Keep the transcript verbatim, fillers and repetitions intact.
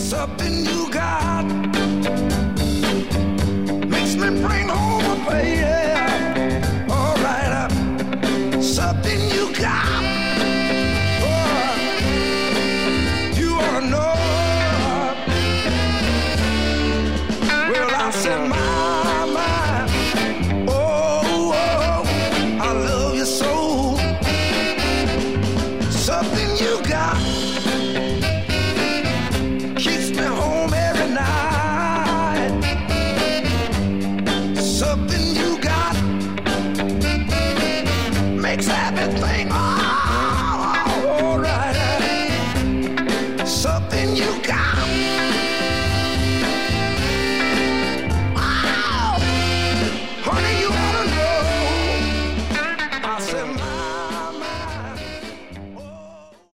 Something you got makes me bring home a baby. All right, uh, something you got. Oh, you ought to know. Well, I said, my, my, oh, oh, I love you so. Something you got